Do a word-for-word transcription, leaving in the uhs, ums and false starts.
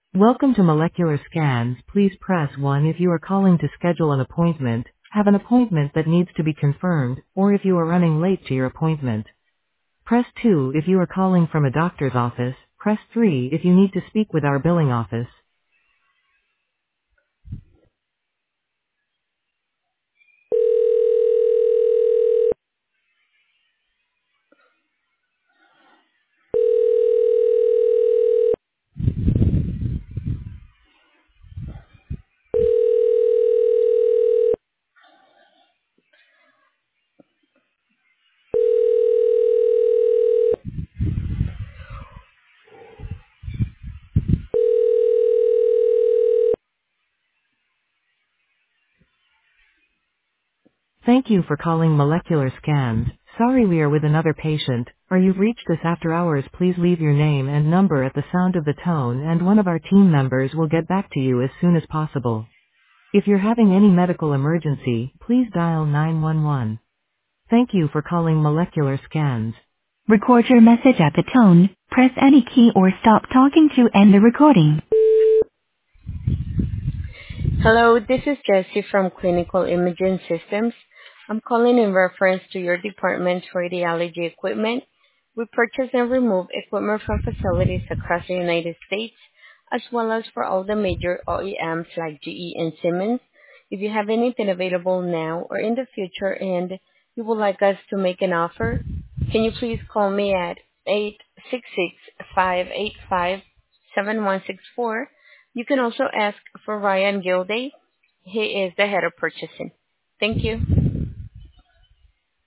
Welcome to Molecular Scans. Please press one if you are calling to schedule an appointment, have an appointment that needs to be confirmed, or if you are running late to your appointment. Press two if you are calling from a doctor's office. Press three if you need to speak with our billing office. Thank you for calling Molecular Scans. Sorry we are with another patient, or you've reached us after hours. Please leave your name and number at the sound of the tone and one of our team members will get back to you as soon as possible. If you're having any medical emergency, please dial nine one one. Thank you for calling Molecular Scans. Record your message at the tone. Press any key or stop talking to end the recording. Hello, this is Jessie from Clinical Imaging Systems. I'm calling in reference to your department's radiology equipment. We purchase and remove equipment from facilities across the United States, as well as for all the major O E Ms like G E and Siemens. If you have anything available now or in the future and you would like us to make an offer, can you please call me at eight six six, five eight five, seven one six four. You can also ask for Ryan Gilday. He is the head of purchasing. Thank you.